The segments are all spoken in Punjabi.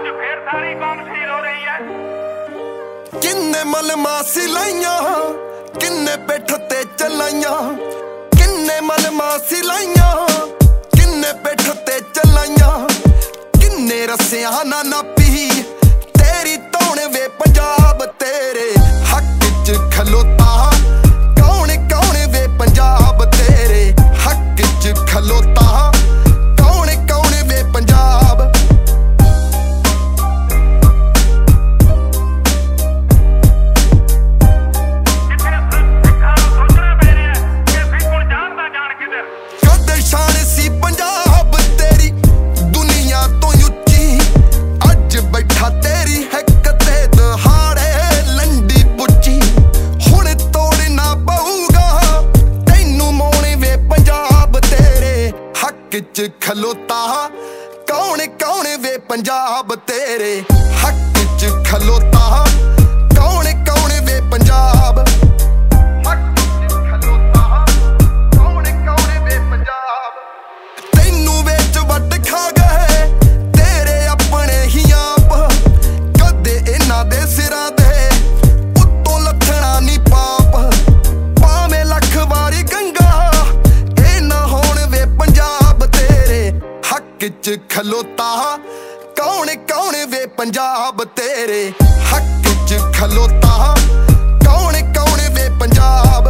ਅੱਜ ਫੇਰ ਸਾਰੀ ਕੌਮ ਸ਼ਹੀਦ ਹੋ ਰਹੀ ਹੈ। ਕਿੰਨੇ ਮਲਮਾਸੀ ਲਾਈਆਂ, ਕਿੰਨੇ ਪਿੱਠ ਤੇ ਚਲਾਈਆਂ, ਕਿੰਨੇ ਮਲਮਾਸੀ ਲਾਈਆਂ, ਕਿੰਨੇ ਪਿੱਠ ਤੇ ਚਲਾਈਆਂ, ਕਿੰਨੇ ਰਸਿਆਂ ਨਾ ਨਾਪੀ ਤੇਰੀ ਧੌਣ ਵੇ ਪੰਜਾਬ ਤੇਰੇ ਹੱਕ ਚ ਖਲੋਤਾ ਕੌਣ ਕੌਣ ਵੇ ਪੰਜਾਬ ਤੇਰੇ ਹੱਕ ਚ ਖਲੋਤਾ ਕੌਣ ਕੌਣ ਵੇ ਪੰਜਾਬ। ਕਦੇ ਸ਼ਾਨ ਸੀ ਪੰਜਾਬ ਤੇਰੀ ਦੁਨੀਆ ਤੋਂ ਉੱਚੀ, ਅੱਜ ਬੈਠਾ ਤੇਰੀ ਹਿੱਕ ਤੇ ਦਹਾੜੇ ਲੰਡੀ ਪੁੱਚੀ, ਹੁਣ ਤੋੜਨਾ ਪਊਗਾ ਤੈਨੂੰ ਮੋਣੇ ਵੇ ਪੰਜਾਬ ਤੇਰੇ ਹੱਕ ਚ ਖਲੋਤਾ ਕੌਣ ਕੌਣ ਵੇ ਪੰਜਾਬ ਤੇਰੇ ਹੱਕ ਚ ਖਲੋਤਾ ਕੌਣ ਕੌਣ ਵੇ ਪੰਜਾਬ। ਤੈਨੂੰ ਵਿੱਚ ਵੱਟ ਖਾ ਗਏ ਤੇਰੇ ਆਪਣੇ ਹੀ ਆਪ, ਕਦੇ ਇਹਨਾਂ ਦੇ ਸਿਰਾਂ ਦੇ ਉੱਤੋਂ ਲੱਥਣਾ ਨੀ ਪਾਪ, ਭਾਵੇਂ ਲੱਖ ਵਾਰੀ ਗੰਗਾ ਇਹ ਨਾ ਹੋਣ ਵੇ ਪੰਜਾਬ ਤੇਰੇ ਹੱਕ ਚ ਖਲੋਤਾ ਕੌਣ ਕੌਣ ਵੇ ਪੰਜਾਬ ਤੇਰੇ ਹੱਕ ਚ ਖਲੋਤਾ ਕੌਣ ਕੌਣ ਵੇ ਪੰਜਾਬ।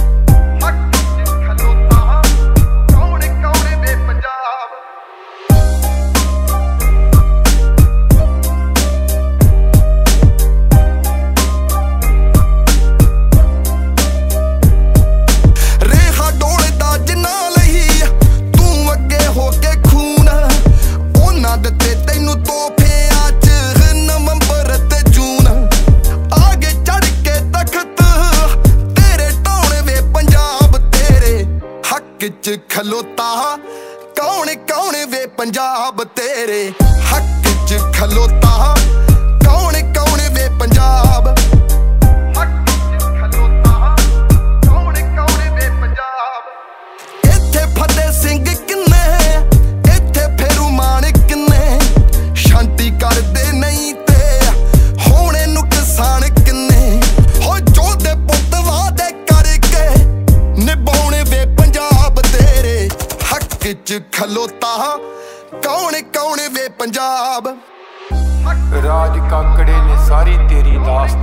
ਚ ਖਲੋਤਾ ਕੌਣ ਕੌਣ ਵੇ ਪੰਜਾਬ ਤੇਰੇ ਹੱਕ ਚ ਖਲੋਤਾ ਕੌਣ ਕੌਣ ਵੇ ਪੰਜਾਬ। ਹੱਕ ਚ ਖਲੋਤਾ ਕੌਣ ਕੌਣ ਵੇ ਪੰਜਾਬ। ਇੱਥੇ ਫਤਿਹ ਸਿੰਘ ਕਿੰਨੇ, ਇੱਥੇ ਫੇਰੂ ਮਾਨ ਕਿੰਨੇ, ਸ਼ਾਂਤੀ ਕਰਦੇ ਨਹੀਂ ਤੇ ਹੋਣੇ ਨੁਕਸਾਨ ਕਿੰਨੇ, ਹੋ ਜੋਧੇ ਪੁੱਤ ਵਾਅਦੇ ਕਰਕੇ ਨਿਭਾਉਣੇ ਵੇ ਪੰਜਾਬ ਤੇਰੇ ਹੱਕ ਚ ਖਲੋਤਾ ਕੌਣ ਕੌਣ ਵੇ ਪੰਜਾਬ। ਰਾਜ ਕਾਕੜੇ ਨੇ ਸਾਰੀ ਤੇਰੀ ਦਾਸਤਾਨ